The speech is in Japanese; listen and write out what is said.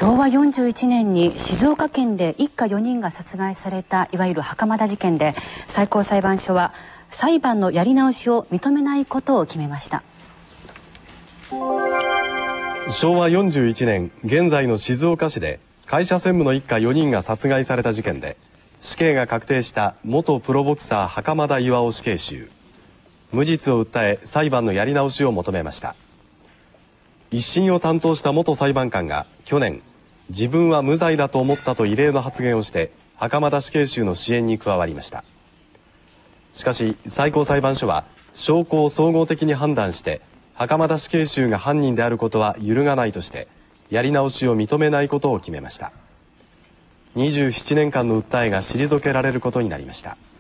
昭和41年に静岡県で一家4人が殺害されたいわゆる袴田事件で、最高裁判所は裁判のやり直しを認めないことを決めました。 昭和41年、現在の静岡市で会社専務の一家4人が殺害された事件で、死刑が確定した元プロボクサー袴田巌死刑囚、無実を訴え裁判のやり直しを求めました。一審を担当した元裁判官が去年、自分は無罪だと思ったと異例の発言をして袴田死刑囚の支援に加わりました。しかし最高裁判所は証拠を総合的に判断して袴田死刑囚が犯人であることは揺るがないとしてやり直しを認めないことを決めました。27年間の訴えが退けられることになりました。